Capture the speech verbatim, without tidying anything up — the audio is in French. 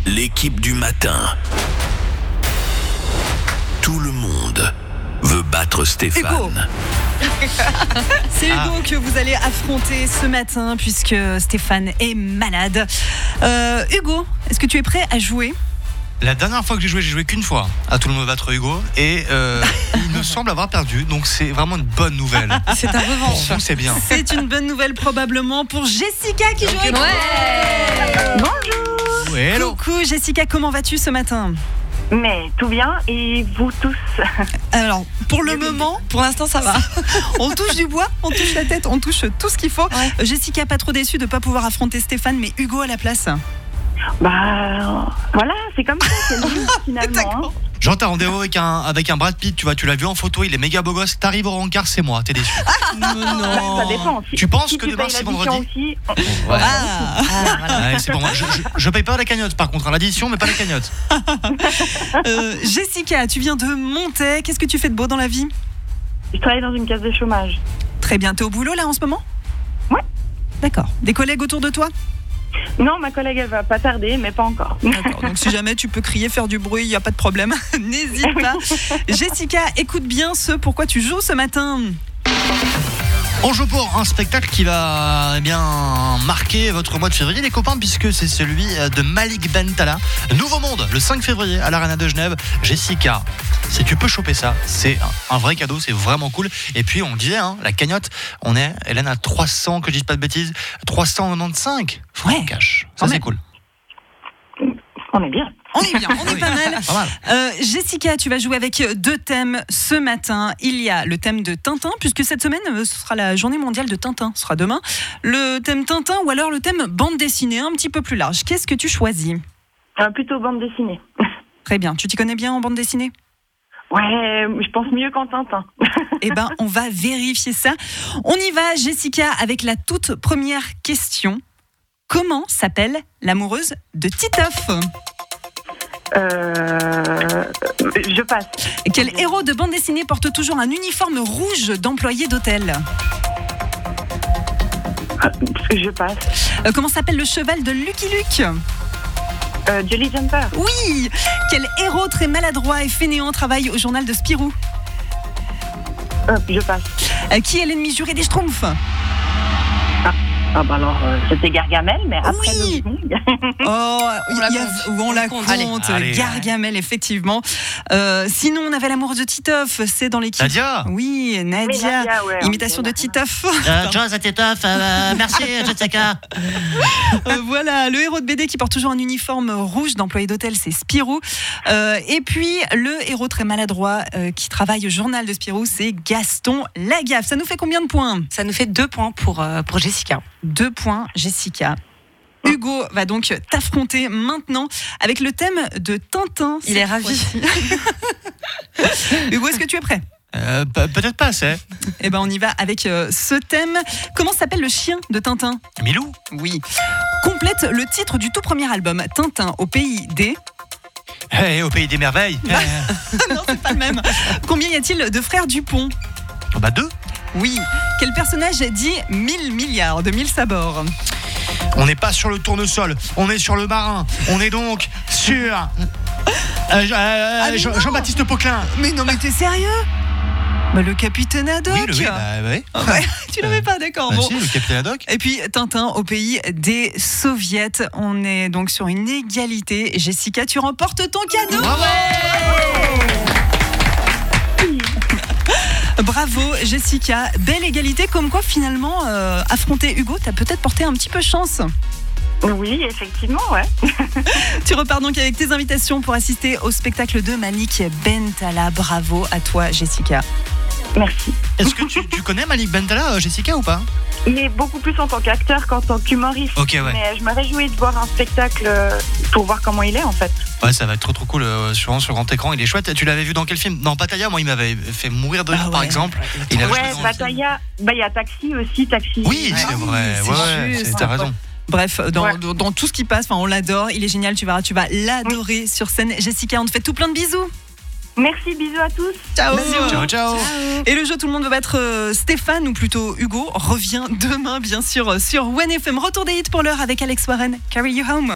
L'équipe du matin. Tout le monde veut battre Stéphane. Hugo. C'est Hugo ah. que vous allez affronter ce matin puisque Stéphane est malade. Euh, Hugo, est-ce que tu es prêt à jouer ? La dernière fois que j'ai joué, j'ai joué qu'une fois à Tout le monde veut battre Hugo et euh, il me semble avoir perdu, donc c'est vraiment une bonne nouvelle. C'est ta revanche. Pour vous, c'est bien. C'est une bonne nouvelle probablement pour Jessica qui joue avec ouais. Bonjour. Ouais, hello. Coucou Jessica, comment vas-tu ce matin ? Mais tout bien, et vous tous ? Alors, pour le moment, pour l'instant ça va. On touche du bois, on touche la tête, on touche tout ce qu'il faut. Ouais. Jessica, pas trop déçue de ne pas pouvoir affronter Stéphane, mais Hugo à la place. Bah, voilà, c'est comme ça, c'est le but finalement. Hein. Genre, t'as rendez-vous avec un, avec un Brad Pitt, tu vois, tu l'as vu en photo, il est méga beau gosse, t'arrives au rencard, c'est moi, t'es déçu. Ah, non. Ça dépend. Si, tu penses si que tu demain c'est vendredi aussi... Ouais. Ah, ah, voilà. Ouais, c'est bon, moi, je, je, je paye pas la cagnotte par contre, l'addition, mais pas la cagnotte. euh, Jessica, tu viens de Montaix, qu'est-ce que tu fais de beau dans la vie ? Je travaille dans une case de chômage. Très bien, t'es au boulot là en ce moment ? Ouais. D'accord. Des collègues autour de toi ? Non, ma collègue, elle va pas tarder, mais pas encore. D'accord, donc si jamais tu peux crier, faire du bruit, il n'y a pas de problème. N'hésite pas. Jessica, écoute bien ce pourquoi tu joues ce matin. On joue pour un spectacle qui va eh bien marquer votre mois de février, les copains, puisque c'est celui de Malik Bentala. Nouveau Monde, le cinq février à l'Arena de Genève. Jessica, si tu peux choper ça, c'est un vrai cadeau, c'est vraiment cool. Et puis on disait, hein, la cagnotte, on est, Hélène, à trois cents, que je dise pas de bêtises, trois cent quatre-vingt-quinze francs ouais. cash. Ça, c'est cool. On est bien. On est bien, on est pas mal. Pas mal. Euh, Jessica, tu vas jouer avec deux thèmes ce matin. Il y a le thème de Tintin, puisque cette semaine, ce sera la journée mondiale de Tintin, ce sera demain. Le thème Tintin ou alors le thème bande dessinée, un petit peu plus large. Qu'est-ce que tu choisis ? euh, Plutôt bande dessinée. Très bien. Tu t'y connais bien en bande dessinée ? Ouais, je pense mieux qu'en Tintin. Eh ben, on va vérifier ça. On y va, Jessica, avec la toute première question. Comment s'appelle l'amoureuse de Titeuf ? Euh, je passe. Quel héros de bande dessinée porte toujours un uniforme rouge d'employé d'hôtel ? Je passe. Euh, comment s'appelle le cheval de Lucky Luke ? euh, Jolly Jumper. Oui. Quel héros très maladroit et fainéant travaille au journal de Spirou ? euh, Je passe. euh, Qui est l'ennemi juré des Schtroumpfs ? Ah. Ah bah alors, euh, c'était Gargamel, mais après oui. le... Oh, on la a... compte. On la compte. Allez. Allez. Gargamel, effectivement. Euh, sinon, on avait l'amoureuse de Titeuf, c'est dans l'équipe. Nadia. Oui, Nadia. Oui, Nadia ouais, imitation de Titeuf. Euh, Joe, c'est Titeuf. Euh, merci, Jessica. euh, voilà, le héros de B D qui porte toujours un uniforme rouge d'employé d'hôtel, c'est Spirou. Euh, et puis, le héros très maladroit euh, qui travaille au journal de Spirou, c'est Gaston Lagaffe. Ça nous fait combien de points ? Ça nous fait deux points pour, euh, pour Jessica. Deux points, Jessica. Hugo va donc t'affronter maintenant avec le thème de Tintin. Il est ravi. Hugo, est-ce que tu es prêt ? euh, Peut-être pas assez. Eh ben, on y va avec euh, ce thème. Comment s'appelle le chien de Tintin ? Milou. Oui. Complète le titre du tout premier album, Tintin au pays des... Hey, au pays des merveilles. Non, c'est pas le même. Combien y a-t-il de frères Dupont ? Bah deux. Oui. Quel personnage dit mille milliards de mille sabords ? On n'est pas sur le tournesol, on est sur le marin. On est donc sur euh, euh, ah, Jean- Jean-Baptiste Poquelin. Mais non, mais t'es sérieux ? Bah, le capitaine Haddock. Oui, le, oui, bah, ouais. Ouais, tu l'avais pas, d'accord. Bah, Bon. si, le capitaine Haddock. Et puis Tintin au pays des soviets. On est donc sur une égalité. Jessica, tu remportes ton cadeau. Bravo. Bravo Jessica, belle égalité, comme quoi finalement euh, affronter Hugo, t'as peut-être porté un petit peu chance. Oui, effectivement, ouais. Tu repars donc avec tes invitations pour assister au spectacle de Malik Bentala. Bravo à toi Jessica. Merci. Est-ce que tu, tu connais Malik Bentala, Jessica, ou pas ? Mais beaucoup plus en tant qu'acteur qu'en tant qu'humoriste. Ok, ouais. Mais je me réjouis de voir un spectacle pour voir comment il est en fait. Ouais, ça va être trop trop cool, euh, sur, sur grand écran, il est chouette. Tu l'avais vu dans quel film ? Dans Pattaya, moi il m'avait fait mourir de rire, Ah ouais. par exemple. Il avait joué Ouais, dans le Pattaya, bah il y a Taxi aussi, Taxi. Oui, Ouais. c'est Ah oui, vrai, c'est ouais, juste. c'est- t'as raison. Bref, dans, Ouais. dans, dans tout ce qui passe, on l'adore, il est génial, tu verras, tu vas l'adorer sur scène. Jessica, on te fait tout plein de bisous. Merci, bisous à tous. Ciao. Ciao, ciao. Et le jeu Tout le monde veut battre euh, Stéphane, ou plutôt Hugo, revient demain bien sûr sur One F M. Retour des hits pour l'heure avec Alex Warren, Carry You Home.